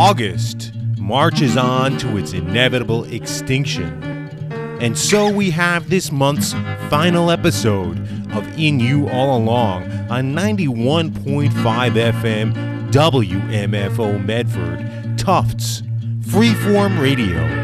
August marches on to its inevitable extinction. And so we have this month's final episode of In You All Along on 91.5 FM WMFO Medford, Tufts, Freeform Radio.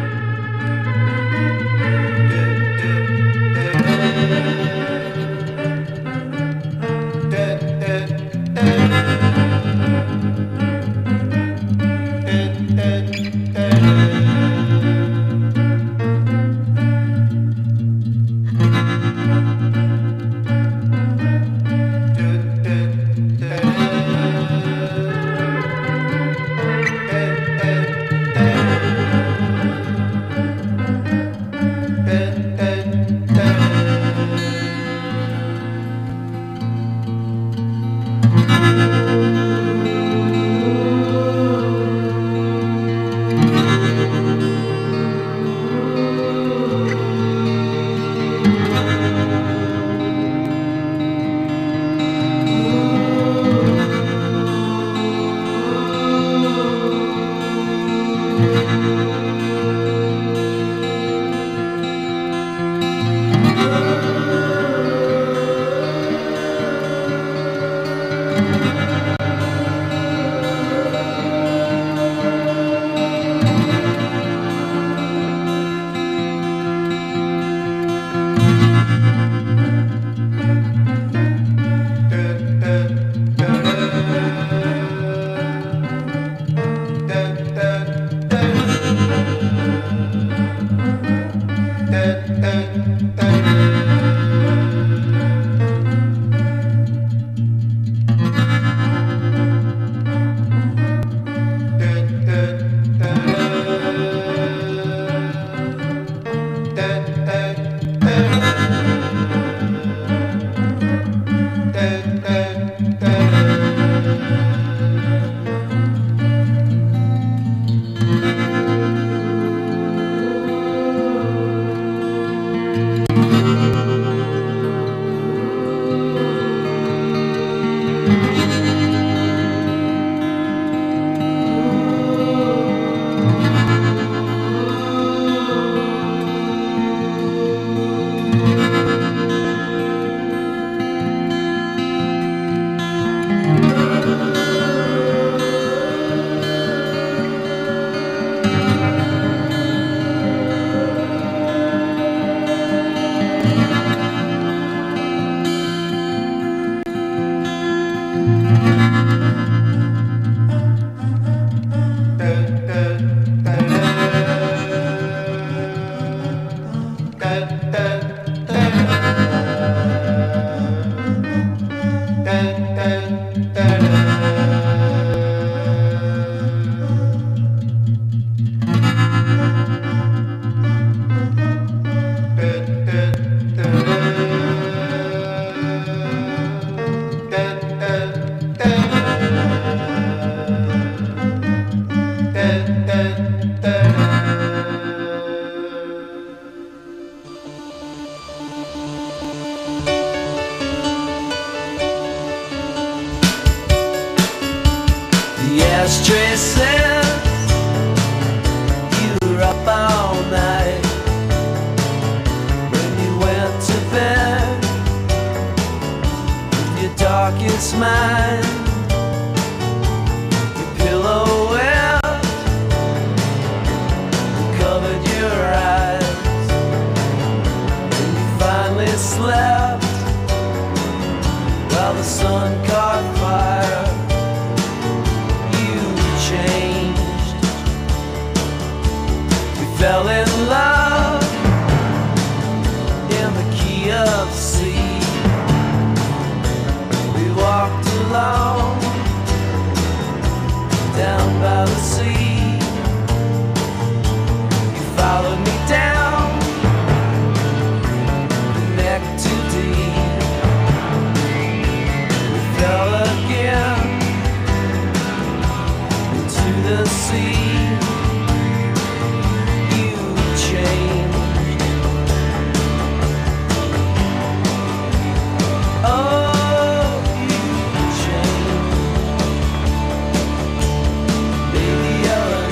Baby, you're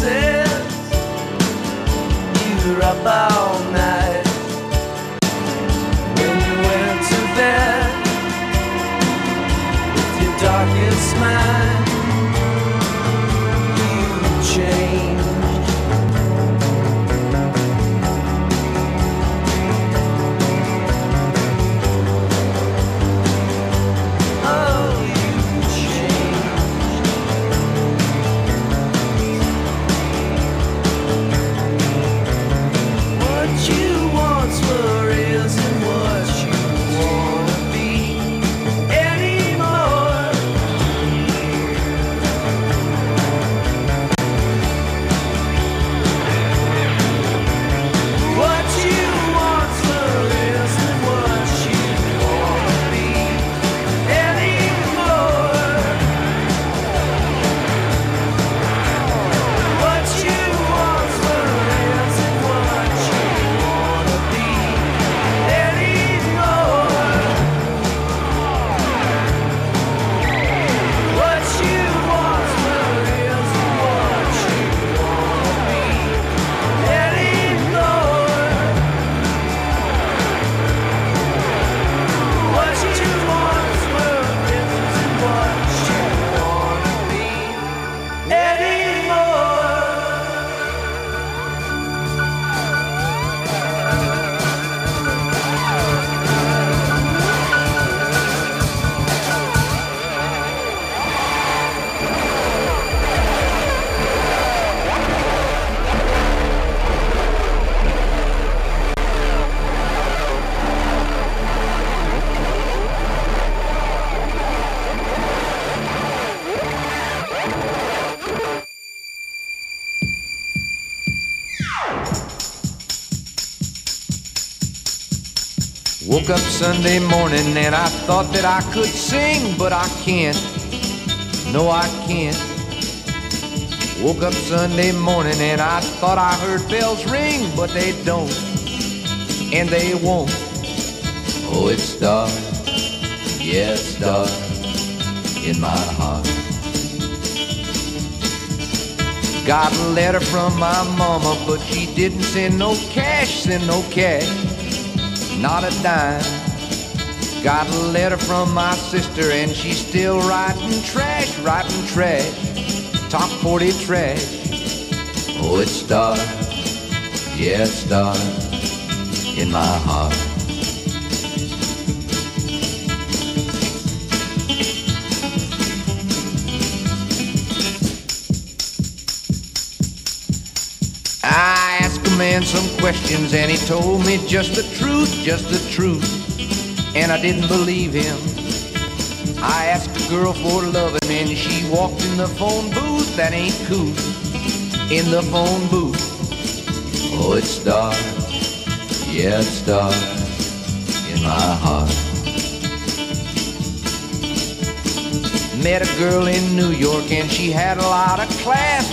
says you're up all night. When you went to bed with your darkest mind, you changed. Woke up Sunday morning and I thought that I could sing, but I can't. No, I can't. Woke up Sunday morning and I thought I heard bells ring, but they don't, and they won't. Oh, it's dark, yeah, it's dark in my heart. Got a letter from my mama, but she didn't send no cash, not a dime. Got a letter from my sister and she's still writing trash, top 40 trash. Oh, it's dark, yeah, it's dark in my heart. I asked a man some questions and he told me just the truth, and I didn't believe him. I asked a girl for loving and she walked in the phone booth. That ain't cool, in the phone booth. Oh, it's dark, yeah, it's dark in my heart. Met a girl in New York and she had a lot of class,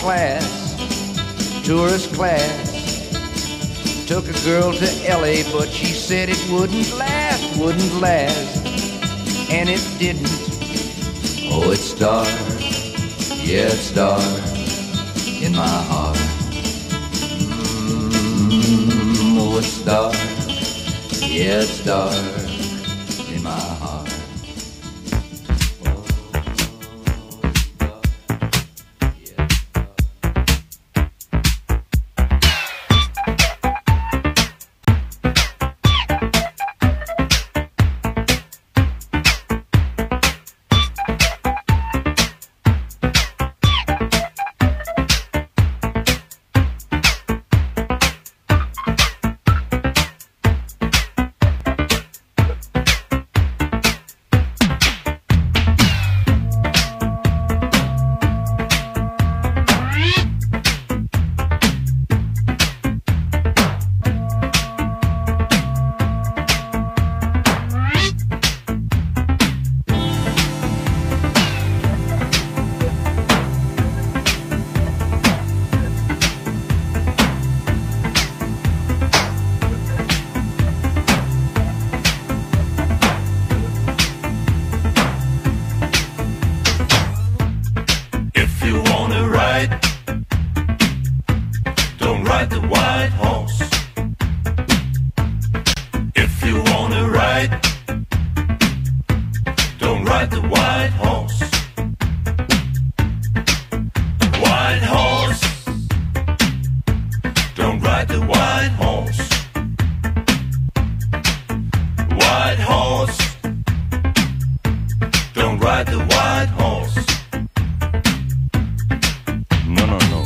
tourist class. Took a girl to LA, but she said it wouldn't last, and it didn't. Oh, it's dark, yeah, it's dark in my heart. Oh, it's dark, yeah, it's dark in my heart. ride the white horse. White horse. Don't ride the white horse. White horse. Don't ride the white horse. No, no, no.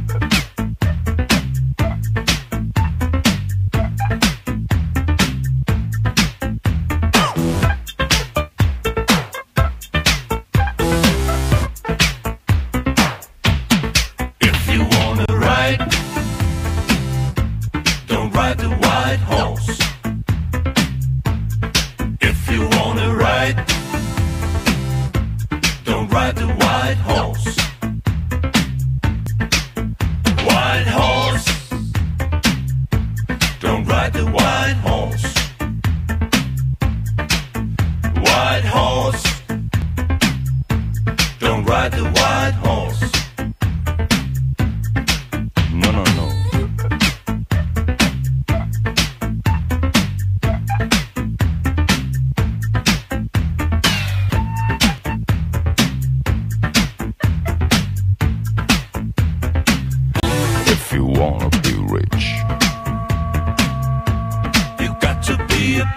If you wanna ride, don't ride the white horse. If you wanna ride, don't ride the white horse. White horse. Don't ride the white horse. White horse. Don't ride the white horse. No, no, no. If you wanna be rich, You got to be a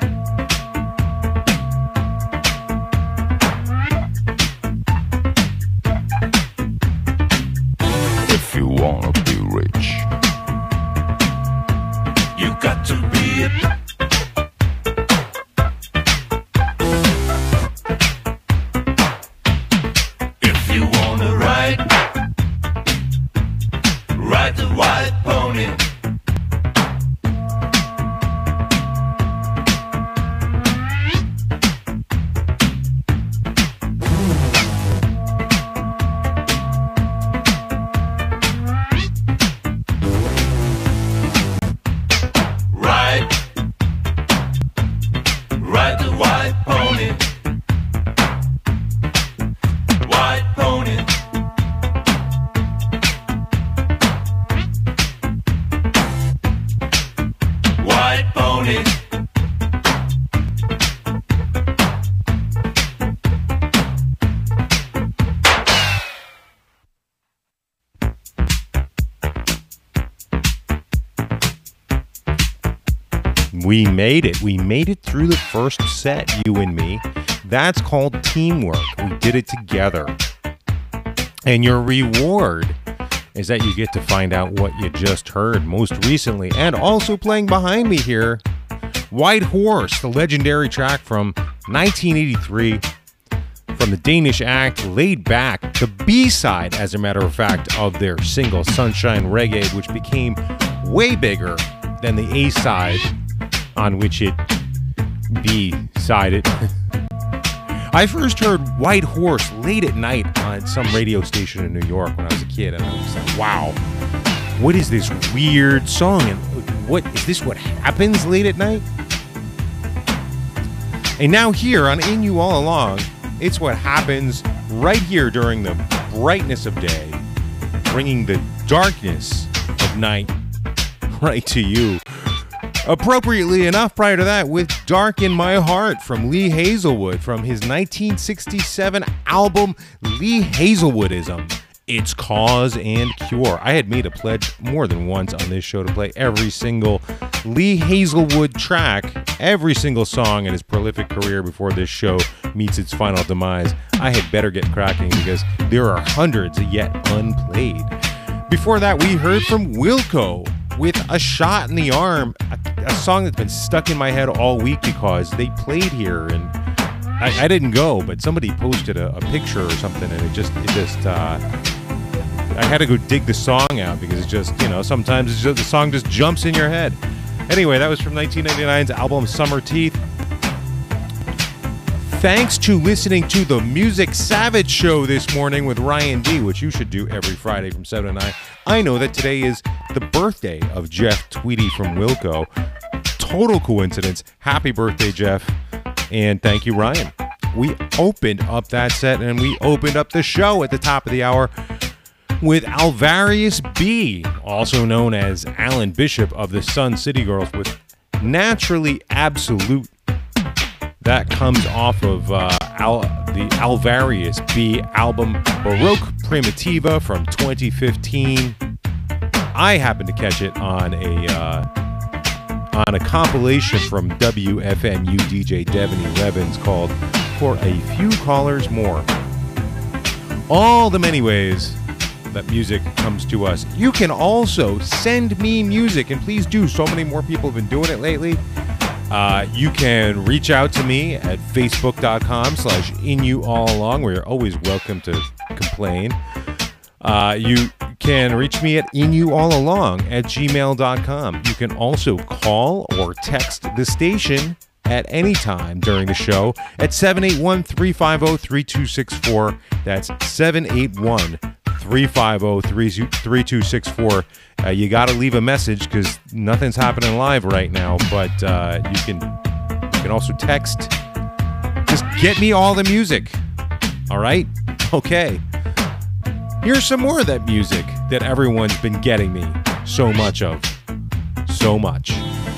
if you wanna be rich, You got to be a If you wanna ride, ride the white pony. Ride, ride the white pony. White pony. White pony. We made it. We made it through the first set, you and me. That's called teamwork. We did it together. And your reward is that you get to find out what you just heard most recently. And also playing behind me here, White Horse, the legendary track from 1983 from the Danish act Laid Back, the B-side, as a matter of fact, of their single Sunshine Reggae, which became way bigger than the A-side on which it B-sided. I first heard White Horse late at night on some radio station in New York when I was a kid, and I was like, wow, what is this weird song? And what is this what happens late at night? And now here on In You All Along, it's what happens right here during the brightness of day, bringing the darkness of night right to you. Appropriately enough, prior to that, with Dark in My Heart from Lee Hazelwood from his 1967 album Lee Hazelwoodism, It's Cause and Cure. I had made a pledge more than once on this show to play every single Lee Hazelwood track, every single song in his prolific career before this show meets its final demise. I had better get cracking because there are hundreds yet unplayed. Before that, we heard from Wilco with A Shot in the Arm, a song that's been stuck in my head all week because they played here, and I didn't go, but somebody posted a picture or something, and I had to go dig the song out because it's just, sometimes it's just, the song just jumps in your head. Anyway, that was from 1999's album Summer Teeth. Thanks to listening to the Music Savage Show this morning with Ryan D, which you should do every Friday from 7 to 9. I know that today is the birthday of Jeff Tweedy from Wilco. Total coincidence. Happy birthday, Jeff. And thank you, Ryan. We opened up that set and we opened up the show at the top of the hour with Alvarius B, also known as Alan Bishop of the Sun City Girls, with Naturally Absolute. That comes off of the Alvarius B album Baroque Primitiva from 2015. I happened to catch it on a compilation from WFMU DJ Devaney Levins called For a Few Callers More. All the many ways that music comes to us. You can also send me music, and please do. So many more people have been doing it lately. You can reach out to me at facebook.com/inyouallalong, where you're always welcome to complain. You can reach me at inyouallalong@gmail.com. You can also call or text the station at any time during the show at 781-350-3264. That's 781-350-3264. You got to leave a message because nothing's happening live right now, but you can also text. Just get me all the music. All right? Okay. Here's some more of that music that everyone's been getting me so much of. So much.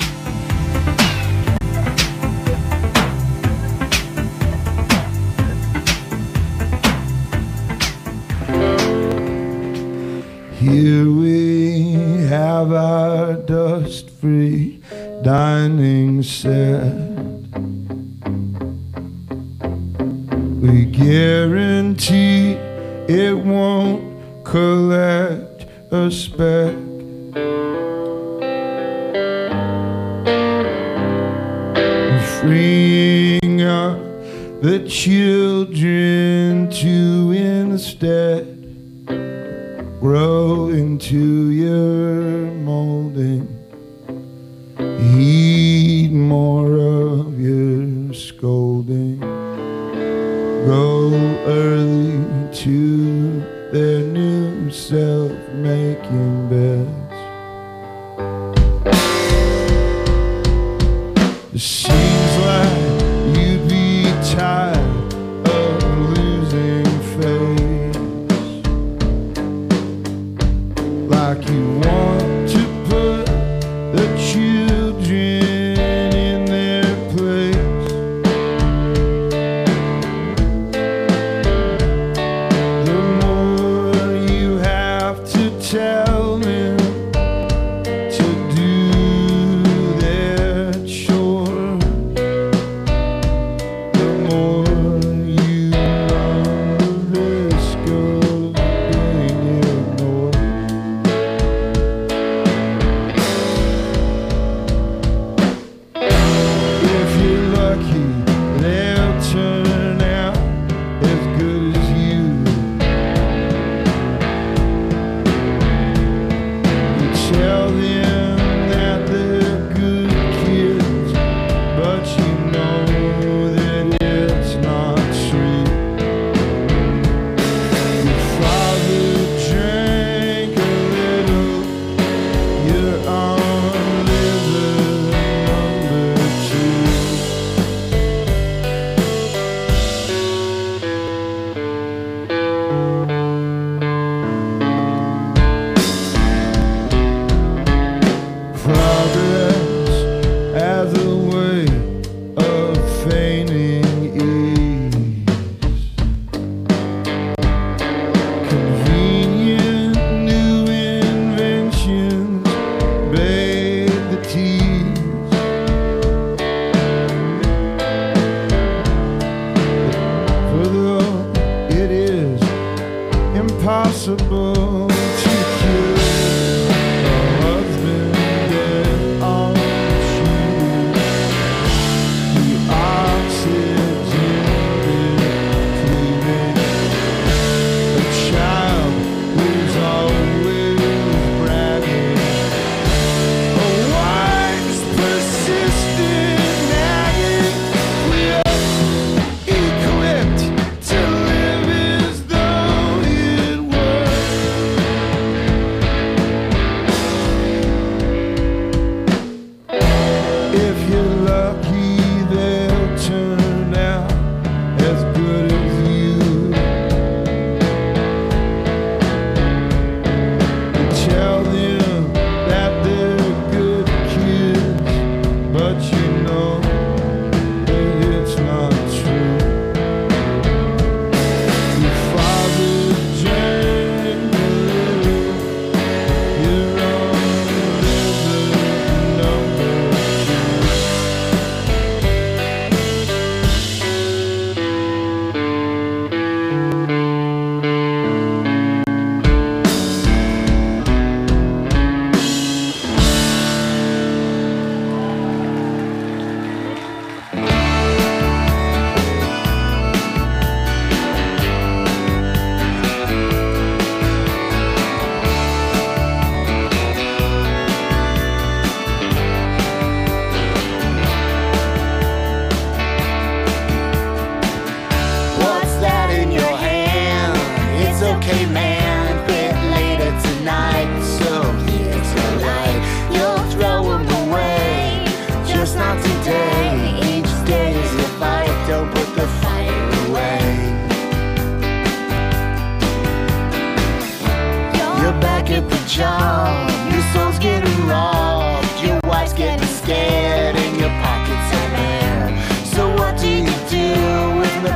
Here we have our dust-free dining set. We guarantee it won't collect a speck. Freeing up the children to instead grow into your molding, heed more of your scolding, go early to their new self-making beds. It seems like you'd be tired of losing faith. Like you want to put the children in their place. The more you have to tell them to do their chores, the more you run the risk of being ignored. If you're lucky, they'll turn out as good as you. You tell them that they're good kids, but you know that it's not true. Your father drank a little, you're on liver number 2. Progress as a way of feigning ease. Convenient new inventions bathe the tease. For though it is impossible to kill a husband dead on shoes, the oxygen depleting, a child who's always bragging, a wife's persistent nagging, we're equipped to live as though it were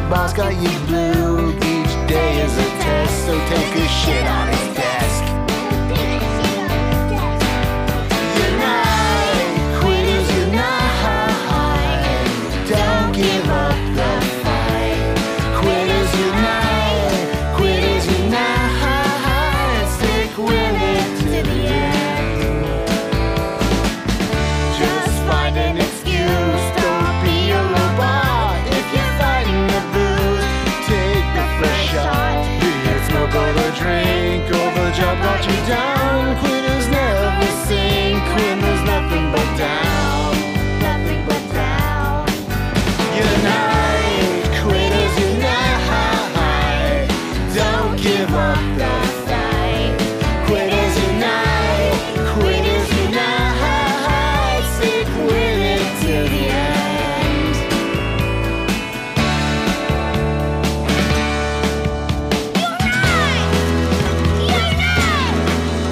boss got you blue. Each day is a test, so take a shit on his desk. Unite, quitters unite. Don't give up the fight. Quitters unite, quitters unite. Stick with it to the end. Just find an excuse, don't be a robot. If you're fighting the blues, take the first shot. Be it smoke or the drink, or the job got you down. Quitters never sink when there's nothing but down. Nothing but down. Unite, quitters unite. Don't give up the fight. Quitters unite, quitters unite. Stick with it to the end. Unite! Unite!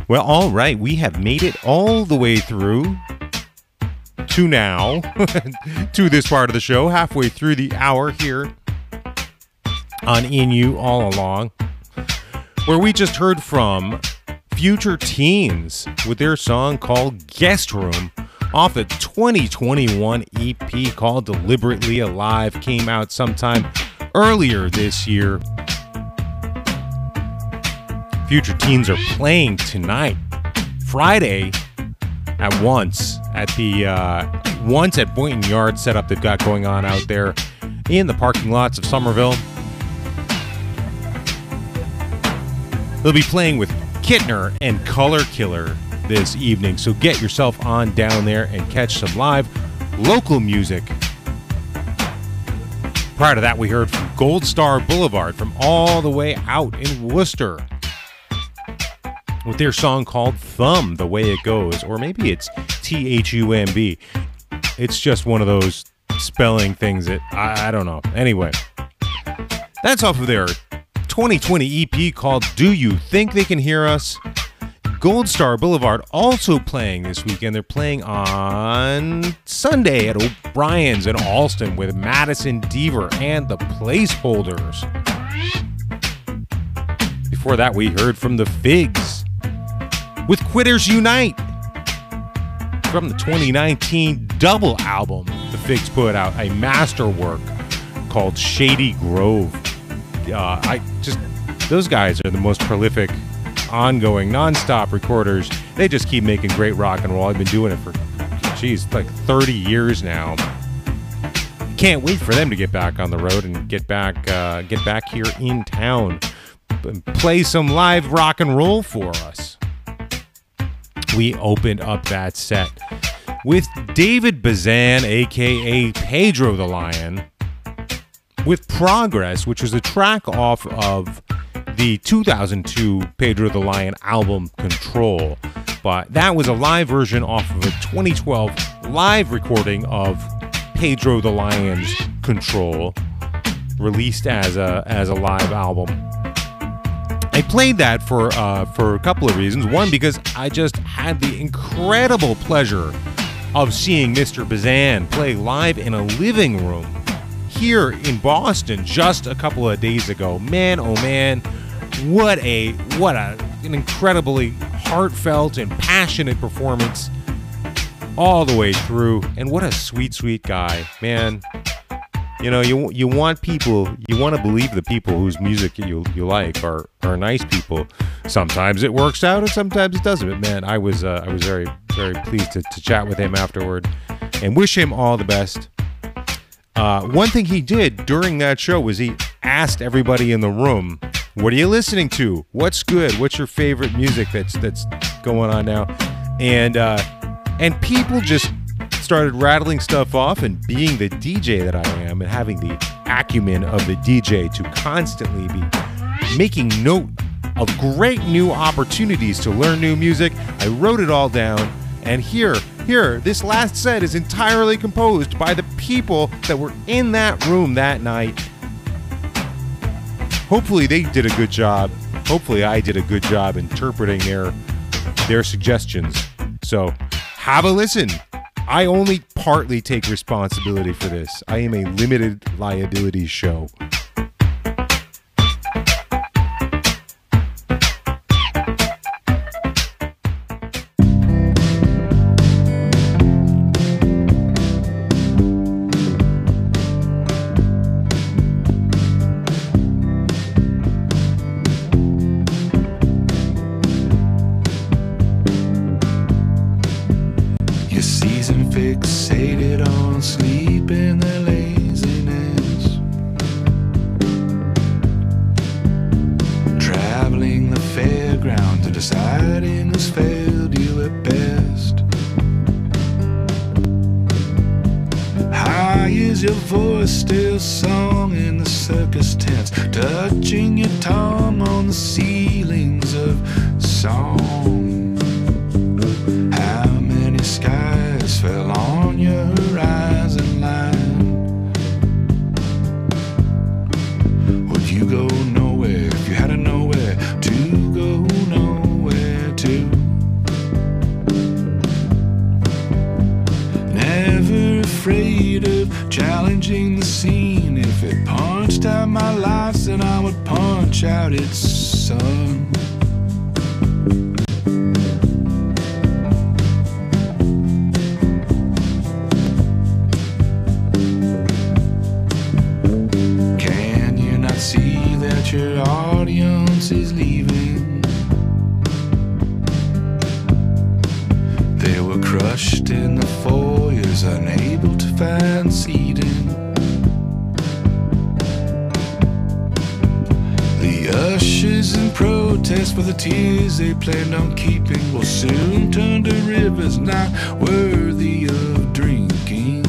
Well, all right, we have made it all the way through to now, to this part of the show, halfway through the hour here on In You All Along, where we just heard from Future Teens with their song called Guest Room off the 2021 EP called Deliberately Alive. Came out sometime earlier this year. Future Teens are playing tonight, Friday, at Once at the Once at Boynton Yard setup they've got going on out there in the parking lots of Somerville. They'll be playing with Kittner and Color Killer this evening, so get yourself on down there and catch some live local music. Prior to that, we heard from Gold Star Boulevard from all the way out in Worcester with their song called Thumb, The Way It Goes, or maybe it's Thumb. It's just one of those spelling things that I don't know. Anyway, that's off of their 2020 EP called Do You Think They Can Hear Us? Gold Star Boulevard also playing this weekend. They're playing on Sunday at O'Brien's in Alston with Madison Deaver and the Placeholders. Before that, we heard from the Figs with Quitters Unite from the 2019 double album the Figs put out, a masterwork called Shady Grove. Those guys are the most prolific, ongoing, non-stop recorders. They just keep making great rock and roll. I've been doing it for, like 30 years now. Can't wait for them to get back on the road and get back here in town and play some live rock and roll for us. We opened up that set with David Bazan, a.k.a. Pedro the Lion, with Progress, which was a track off of the 2002 Pedro the Lion album Control. But that was a live version off of a 2012 live recording of Pedro the Lion's Control, released as a live album. I played that for a couple of reasons. One, because I just had the incredible pleasure of seeing Mr. Bazan play live in a living room here in Boston just a couple of days ago. Man, oh man, what an incredibly heartfelt and passionate performance all the way through. And what a sweet, sweet guy, man. You know, you want to believe the people whose music you like are nice people. Sometimes it works out and sometimes it doesn't. But man, I was very, very pleased to chat with him afterward and wish him all the best. One thing he did during that show was he asked everybody in the room, what are you listening to? What's good? What's your favorite music that's going on now? And people just started rattling stuff off, and being the DJ that I am and having the acumen of the DJ to constantly be making note of great new opportunities to learn new music, I wrote it all down. And here, this last set is entirely composed by the people that were in that room that night. Hopefully they did a good job. Hopefully I did a good job interpreting their suggestions. So have a listen. I only partly take responsibility for this. I am a limited liability show. Fixated on sleep and the laziness, traveling the fairground to deciding who's failed you at best. High is your voice still song in the circus tents, touching your tongue on the ceilings of song. How many skies fell on your horizon line? Would you go nowhere if you had a nowhere to go, nowhere to? challenging the scene. If it punched out my lights, then I would punch out its sun. Can you not see that your audience is leaving? They were crushed in the foyers, unable to find seating. The ushers in protest for the tears they planned on keeping will soon turn to rivers not worthy of drinking.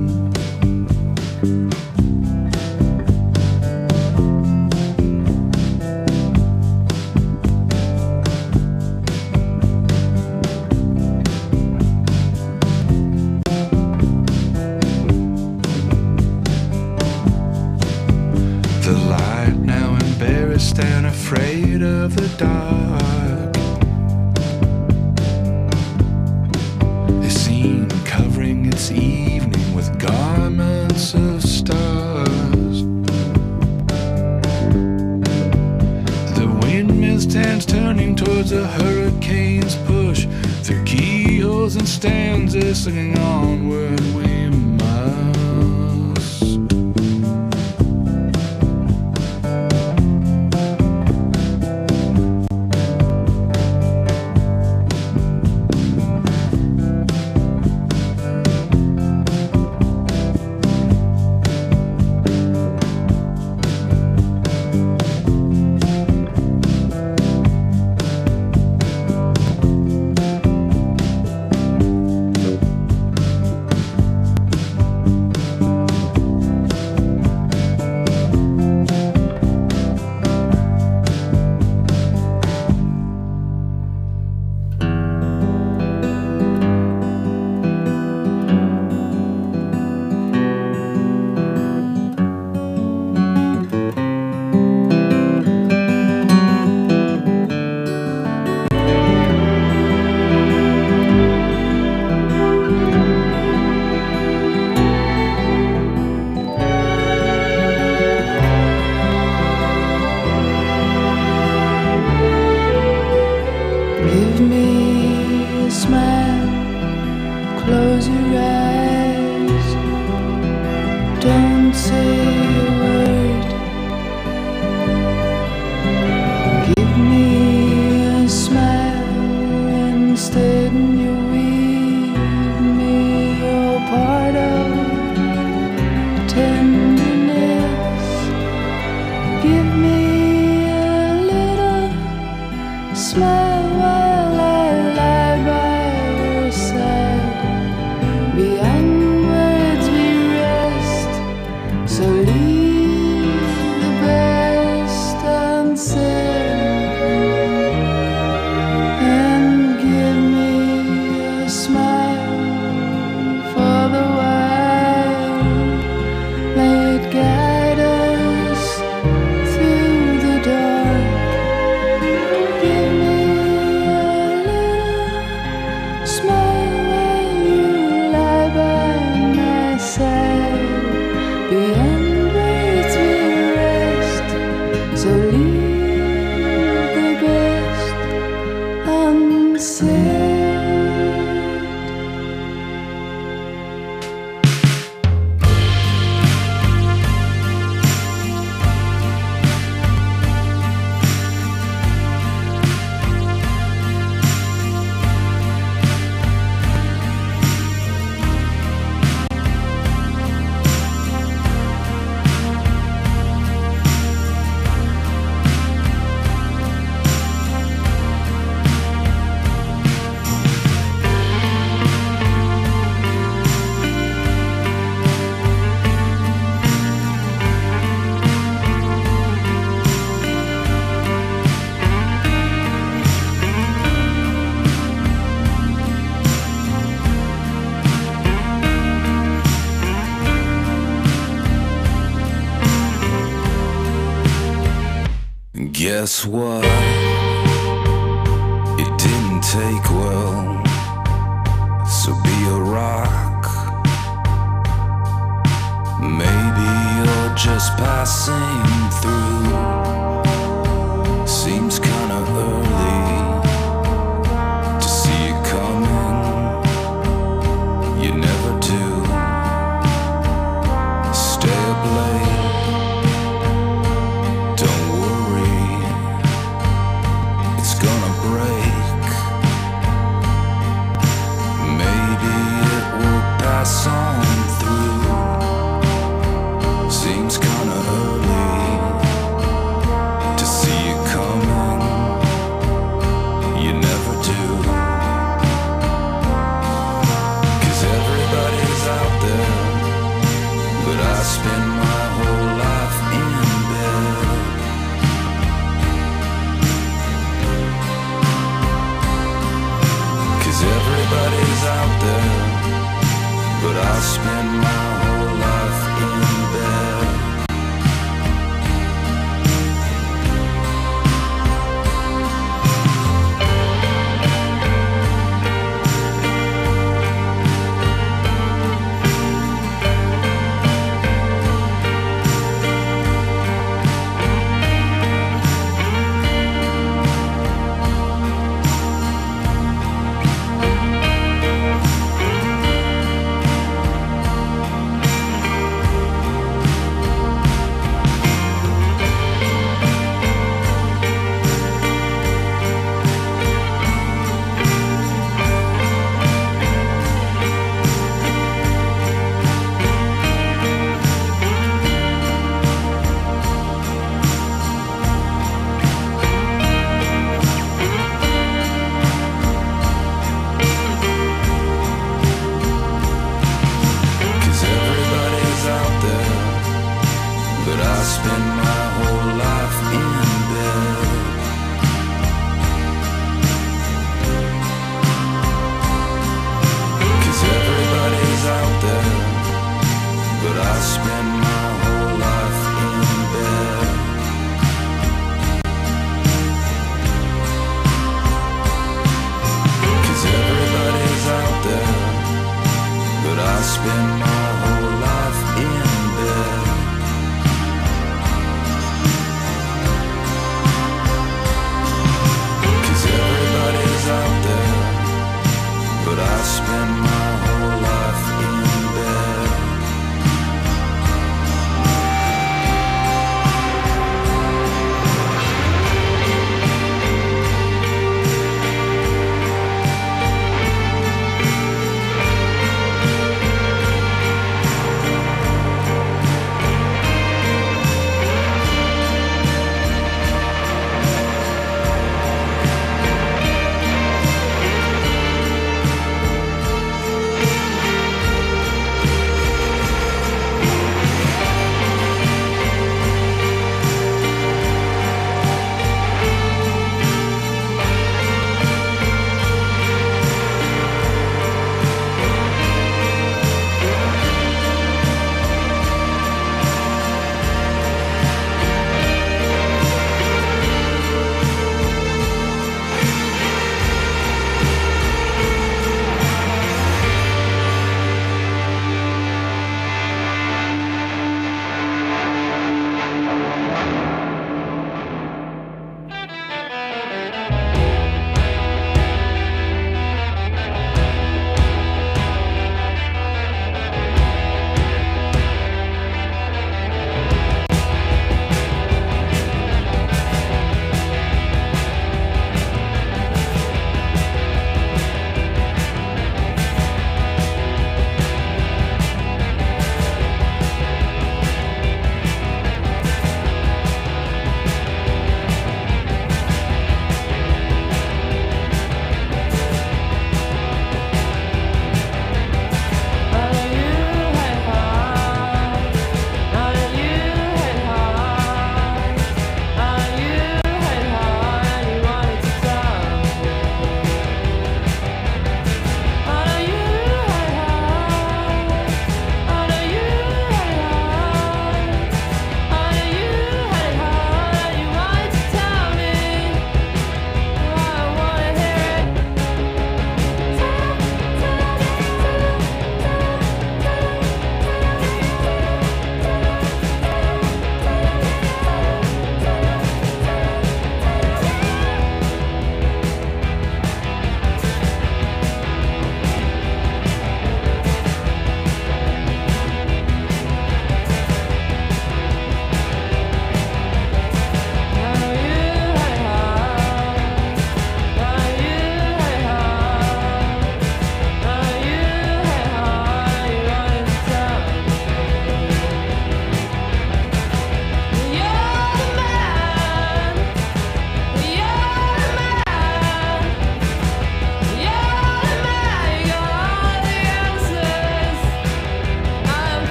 And afraid of the dark is seen covering its evening with garments of stars. The windmill stands turning towards the hurricane's push through keyholes and stanzas, singing onward we must. Guess what? It didn't take well, so be a rock. Maybe you're just passing through. Seems kinda early to see you coming. You never do. Stay up late. Don't worry, it's gonna break. Maybe it will pass on through. Seems kinda early to see you coming. You never do. 'Cause everybody's out there, but I spend my whole life in bed. 'Cause everybody's out there, but I spend my whole life in bed.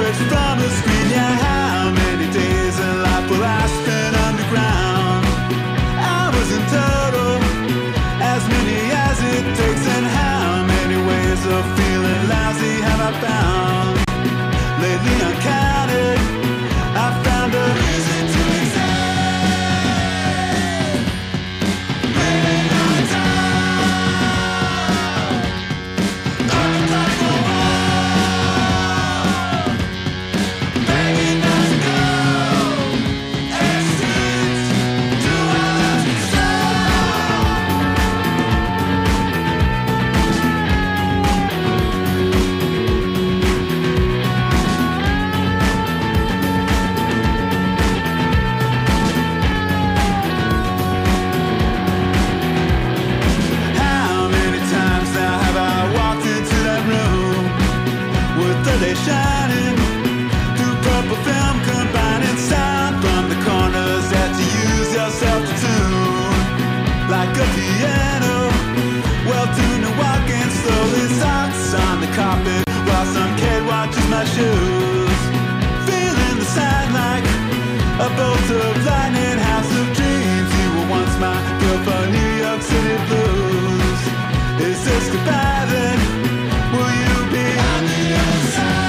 works from the screen. Yeah, how many days in life will I spend underground? Hours in total, as many as it takes. And how many ways of feeling lousy have I found? Lately uncounted, I found a reason to exist. Waiting on time, looking like the world, begging us to go. Exit to our last shining through purple film, combining sound from the corners that you use yourself to tune. Like a piano, well tuned and walking slowly, socks on the carpet while some kid watches my shoes. Feeling the sign like a bolt of lightning, house of dreams. You were once my girl for New York City blues. Is this goodbye then? Will you be on the other side?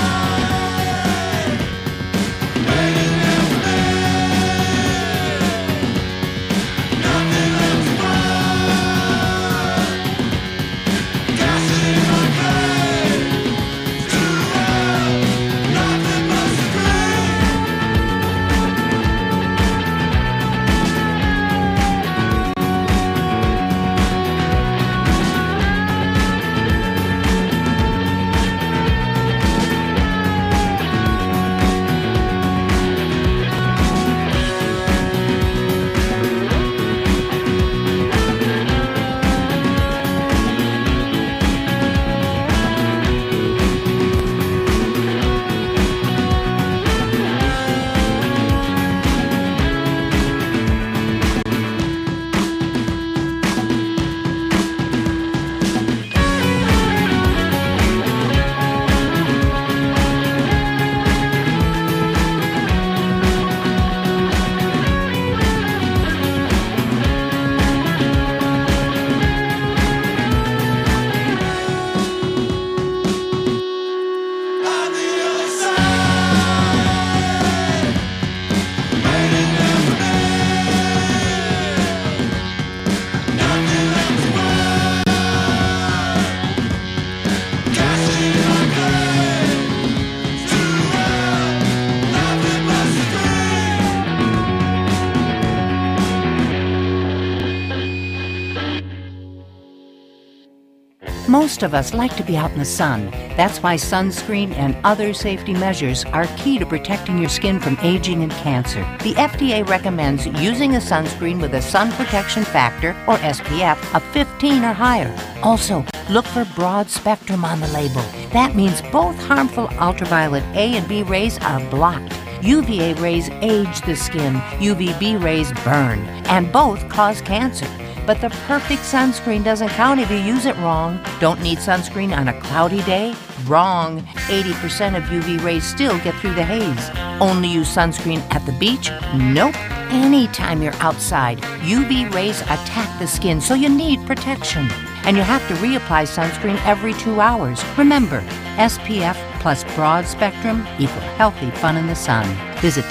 Most of us like to be out in the sun. That's why sunscreen and other safety measures are key to protecting your skin from aging and cancer. The FDA recommends using a sunscreen with a sun protection factor, or SPF, of 15 or higher. Also, look for broad spectrum on the label. That means both harmful ultraviolet A and B rays are blocked. UVA rays age the skin, UVB rays burn, and both cause cancer. But the perfect sunscreen doesn't count if you use it wrong. Don't need sunscreen on a cloudy day? Wrong. 80% of UV rays still get through the haze. Only use sunscreen at the beach? Nope. Anytime you're outside, UV rays attack the skin, so you need protection. And you have to reapply sunscreen every 2 hours. Remember, SPF plus broad spectrum equal healthy fun in the sun. Visit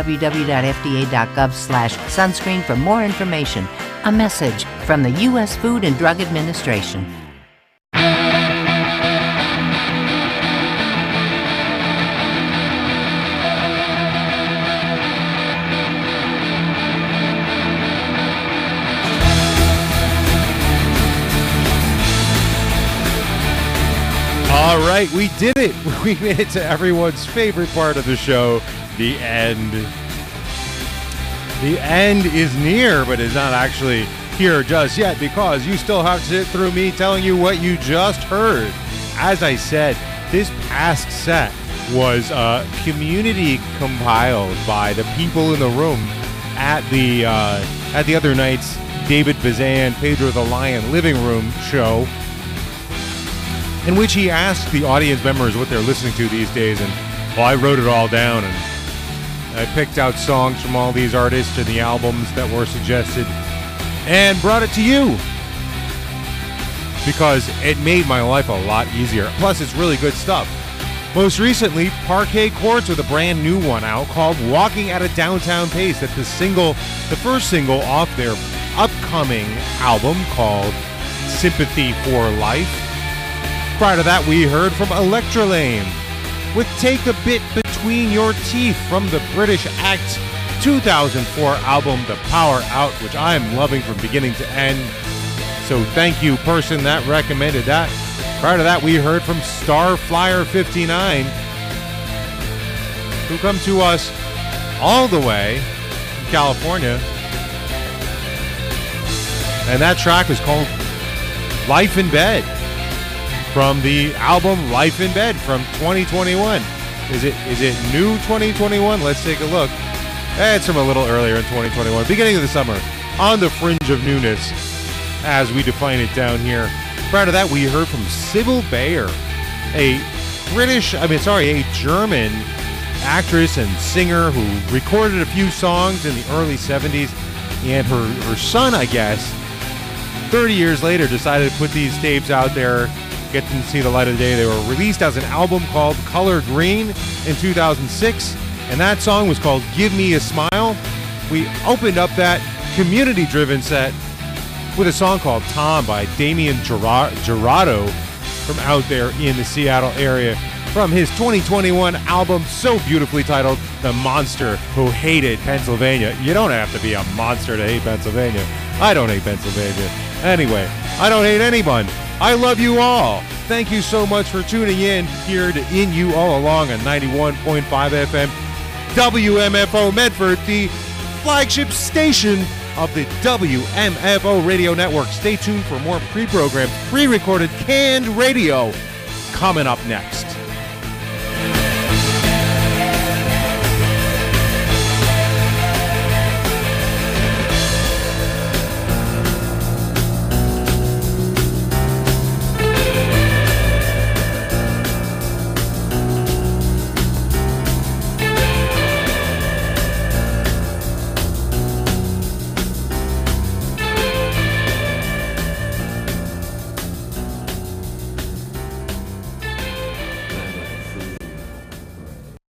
www.fda.gov/sunscreen for more information. A message from the U.S. Food and Drug Administration. All right, we did it. We made it to everyone's favorite part of the show, the end. The end is near, but is not actually here just yet, because you still have to sit through me telling you what you just heard. As I said, this past set was community compiled by the people in the room at the other night's David Bazan, Pedro the Lion living room show, in which he asked the audience members what they're listening to these days, and Well, I wrote it all down, and I picked out songs from all these artists and the albums that were suggested and brought it to you because it made my life a lot easier. Plus, it's really good stuff. Most recently, Parquet Courts with a brand new one out called Walking at a Downtown Pace. That's the first single off their upcoming album called Sympathy for Life. Prior to that, we heard from Electrolame with Take a Bit Between Your Teeth from the British Act 2004 album The Power Out, which I am loving from beginning to end. So thank you, person that recommended that. Prior to that, we heard from Starflyer 59, who come to us all the way from California. And that track is called Life in Bed from the album Life in Bed from 2021. Is it new 2021? Let's take a look. It's from a little earlier in 2021, beginning of the summer, on the fringe of newness, as we define it down here. Prior to that, we heard from Sybil Bayer, a German actress and singer who recorded a few songs in the early 70s, and her son, I guess, 30 years later, decided to put these tapes out there, get them to see the light of the day. They were released as an album called Color Green in 2006, and that song was called Give Me a Smile. We opened up that community-driven set with a song called Tom by Damien Jurado from out there in the Seattle area from his 2021 album, so beautifully titled The Monster Who Hated Pennsylvania. You don't have to be a monster to hate Pennsylvania. I don't hate Pennsylvania. Anyway, I don't hate anyone. I love you all. Thank you so much for tuning in here to In You All Along on 91.5 FM WMFO Medford, the flagship station of the WMFO radio network. Stay tuned for more pre-programmed, pre-recorded, canned radio coming up next.